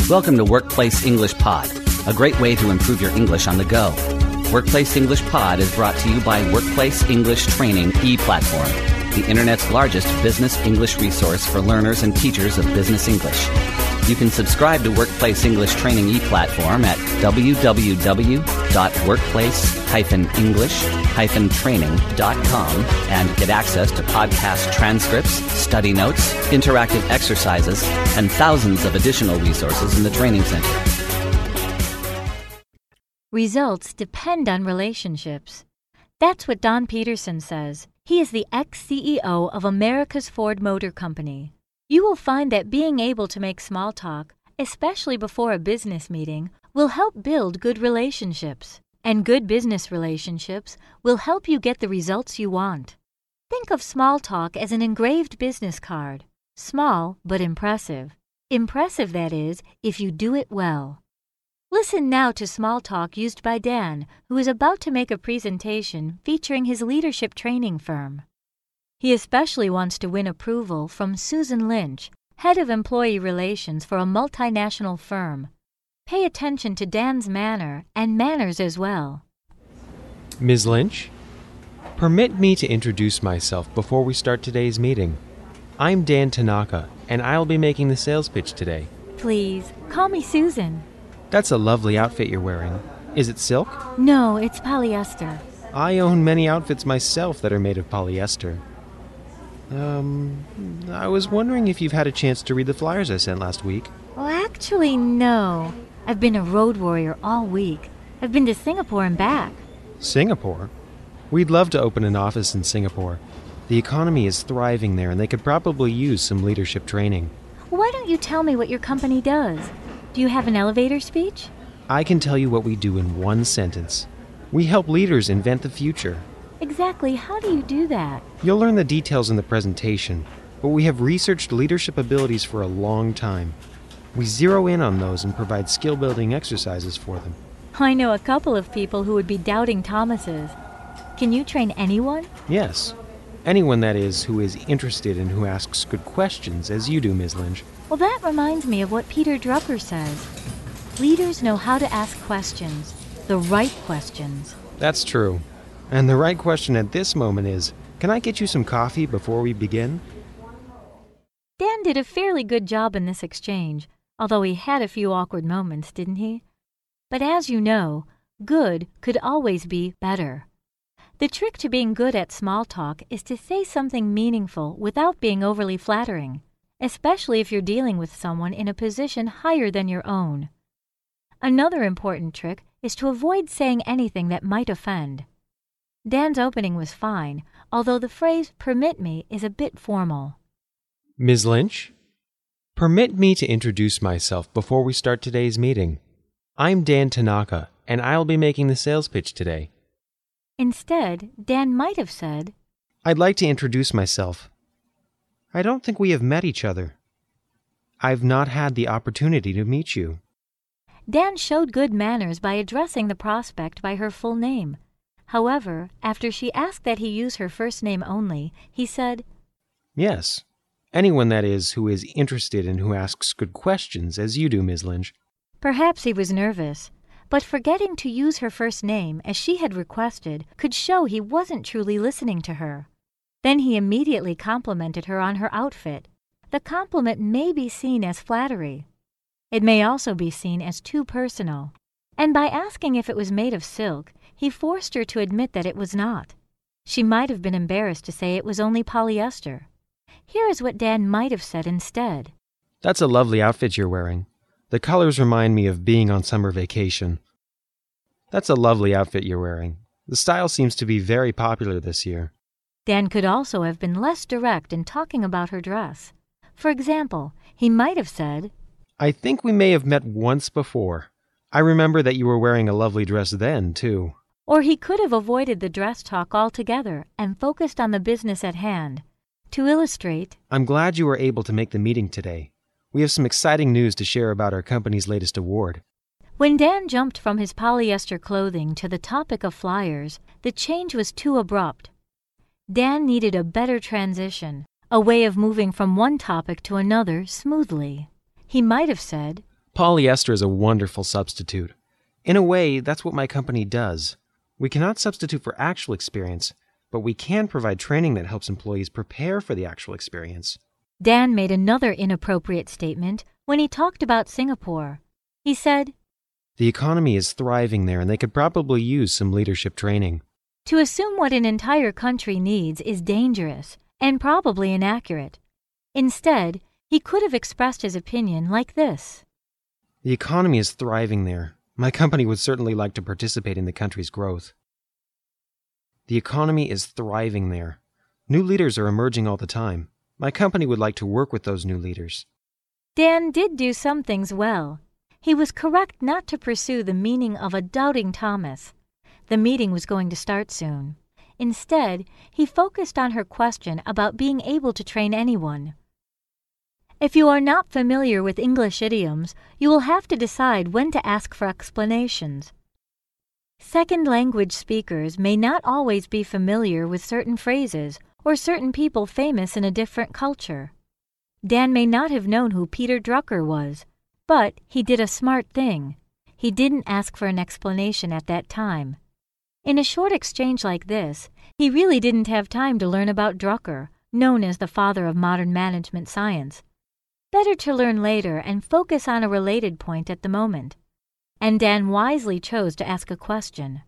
Welcome to Workplace English Pod, a great way to improve your English on the go. Workplace English Pod is brought to you by Workplace English Training e-Platform, the Internet's largest business English resource for learners and teachers of business English. You can subscribe to Workplace English Training e-Platform at www.workplace-english-training.com and get access to podcast transcripts, study notes, interactive exercises, and thousands of additional resources in the Training Center. Results depend on relationships. That's what Don Peterson says. He is the ex-CEO of America's Ford Motor Company. You will find that being able to make small talk, especially before a business meeting, will help build good relationships. And good business relationships will help you get the results you want. Think of small talk as an engraved business card. Small, but impressive. Impressive, that is, if you do it well. Listen now to small talk used by Dan, who is about to make a presentation featuring his leadership training firm. He especially wants to win approval from Susan Lynch, head of employee relations for a multinational firm. Pay attention to Dan's manner and manners as well. Ms. Lynch, permit me to introduce myself before we start today's meeting. I'm Dan Tanaka, and I'll be making the sales pitch today. Please, call me Susan. That's a lovely outfit you're wearing. Is it silk? No, it's polyester. I own many outfits myself that are made of polyester. I was wondering if you've had a chance to read the flyers I sent last week. Well, actually, no. I've been a road warrior all week. I've been to Singapore and back. Singapore? We'd love to open an office in Singapore. The economy is thriving there, and they could probably use some leadership training. Why don't you tell me what your company does? Do you have an elevator speech? I can tell you what we do in one sentence. We help leaders invent the future. Exactly how do you do that? You'll learn the details in the presentation, but we have researched leadership abilities for a long time. We zero in on those and provide skill-building exercises for them. I know a couple of people who would be doubting Thomases. Can you train anyone? Yes. Anyone, that is, who is interested and who asks good questions, as you do, Ms. Lynch. Well, that reminds me of what Peter Drucker says. Leaders know how to ask questions, the right questions. That's true. And the right question at this moment is, can I get you some coffee before we begin? Dan did a fairly good job in this exchange, although he had a few awkward moments, didn't he? But as you know, good could always be better. The trick to being good at small talk is to say something meaningful without being overly flattering, especially if you're dealing with someone in a position higher than your own. Another important trick is to avoid saying anything that might offend. Dan's opening was fine, although the phrase "permit me" is a bit formal. Ms. Lynch, permit me to introduce myself before we start today's meeting. I'm Dan Tanaka, and I'll be making the sales pitch today. Instead, Dan might have said, I'd like to introduce myself. I don't think we have met each other. I've not had the opportunity to meet you. Dan showed good manners by addressing the prospect by her full name. However, after she asked that he use her first name only, he said, Yes. Anyone, that is, who is interested and who asks good questions, as you do, Ms. Lynch. Perhaps he was nervous, but forgetting to use her first name as she had requested could show he wasn't truly listening to her. Then he immediately complimented her on her outfit. The compliment may be seen as flattery. It may also be seen as too personal. And by asking if it was made of silk, he forced her to admit that it was not. She might have been embarrassed to say it was only polyester. Here is what Dan might have said instead. That's a lovely outfit you're wearing. The colors remind me of being on summer vacation. That's a lovely outfit you're wearing. The style seems to be very popular this year. Dan could also have been less direct in talking about her dress. For example, he might have said, I think we may have met once before. I remember that you were wearing a lovely dress then, too. Or he could have avoided the dress talk altogether and focused on the business at hand. To illustrate, I'm glad you were able to make the meeting today. We have some exciting news to share about our company's latest award. When Dan jumped from his polyester clothing to the topic of flyers, the change was too abrupt. Dan needed a better transition, a way of moving from one topic to another smoothly. He might have said, Polyester is a wonderful substitute. In a way, that's what my company does. We cannot substitute for actual experience, but we can provide training that helps employees prepare for the actual experience. Dan made another inappropriate statement when he talked about Singapore. He said, "The economy is thriving there and they could probably use some leadership training." To assume what an entire country needs is dangerous and probably inaccurate. Instead, he could have expressed his opinion like this. "The economy is thriving there. My company would certainly like to participate in the country's growth." The economy is thriving there. New leaders are emerging all the time. My company would like to work with those new leaders. Dan did do some things well. He was correct not to pursue the meaning of a doubting Thomas. The meeting was going to start soon. Instead, he focused on her question about being able to train anyone. If you are not familiar with English idioms, you will have to decide when to ask for explanations. Second language speakers may not always be familiar with certain phrases or certain people famous in a different culture. Dan may not have known who Peter Drucker was, but he did a smart thing. He didn't ask for an explanation at that time. In a short exchange like this, he really didn't have time to learn about Drucker, known as the father of modern management science. Better to learn later and focus on a related point at the moment. And Dan wisely chose to ask a question.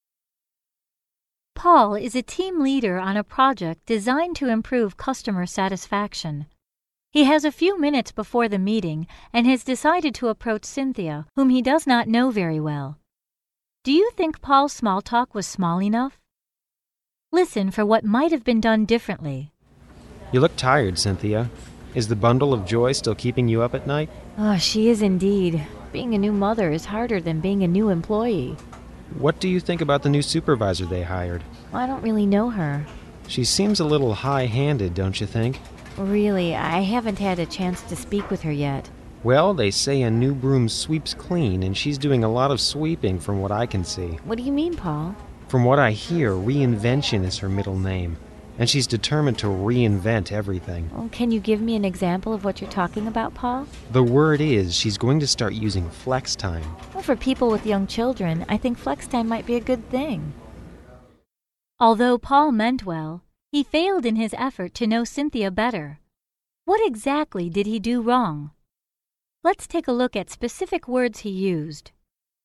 Paul is a team leader on a project designed to improve customer satisfaction. He has a few minutes before the meeting and has decided to approach Cynthia, whom he does not know very well. Do you think Paul's small talk was small enough? Listen for what might have been done differently. "You look tired, Cynthia. Is the bundle of joy still keeping you up at night?" Oh, she is indeed. Being a new mother is harder than being a new employee. "What do you think about the new supervisor they hired?" I don't really know her. "She seems a little high-handed, don't you think?" Really, I haven't had a chance to speak with her yet. "Well, they say a new broom sweeps clean, and she's doing a lot of sweeping from what I can see." What do you mean, Paul? "From what I hear, reinvention is her middle name, and she's determined to reinvent everything." Oh, can you give me an example of what you're talking about, Paul? "The word is she's going to start using flex time." Well, for people with young children, I think flex time might be a good thing. Although Paul meant well, he failed in his effort to know Cynthia better. What exactly did he do wrong? Let's take a look at specific words he used.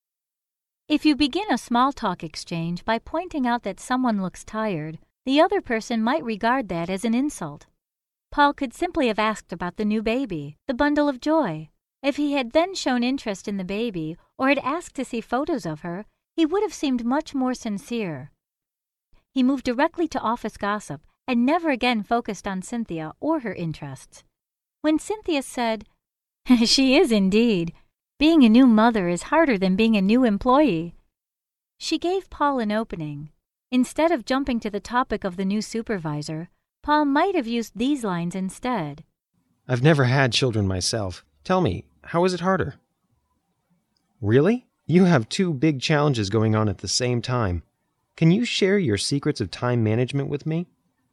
If you begin a small talk exchange by pointing out that someone looks tired, the other person might regard that as an insult. Paul could simply have asked about the new baby, the bundle of joy. If he had then shown interest in the baby or had asked to see photos of her, he would have seemed much more sincere. He moved directly to office gossip and never again focused on Cynthia or her interests. When Cynthia said, "She is indeed. Being a new mother is harder than being a new employee," she gave Paul an opening. Instead of jumping to the topic of the new supervisor, Paul might have used these lines instead. "I've never had children myself. Tell me, how is it harder?" "Really? You have two big challenges going on at the same time. Can you share your secrets of time management with me?"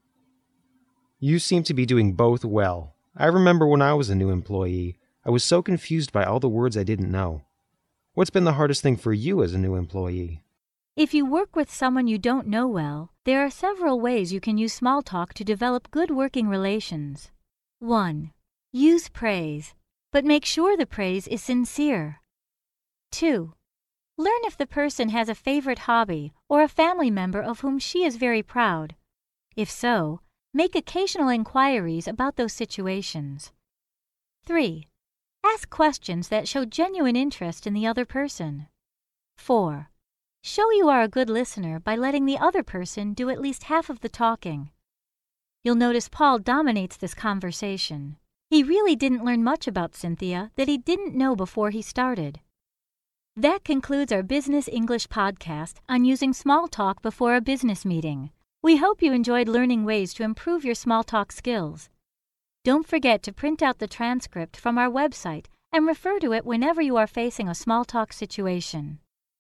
"You seem to be doing both well. I remember when I was a new employee, I was so confused by all the words I didn't know. What's been the hardest thing for you as a new employee?" If you work with someone you don't know well, there are several ways you can use small talk to develop good working relations. 1. Use praise, but make sure the praise is sincere. 2. Learn if the person has a favorite hobby or a family member of whom she is very proud. If so, make occasional inquiries about those situations. 3. Ask questions that show genuine interest in the other person. 4. Show you are a good listener by letting the other person do at least half of the talking. You'll notice Paul dominates this conversation. He really didn't learn much about Cynthia that he didn't know before he started. That concludes our Business English podcast on using small talk before a business meeting. We hope you enjoyed learning ways to improve your small talk skills. Don't forget to print out the transcript from our website and refer to it whenever you are facing a small talk situation.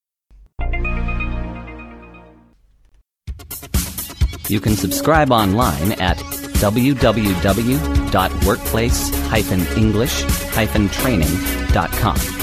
You can subscribe online at www.workplace-english-training.com.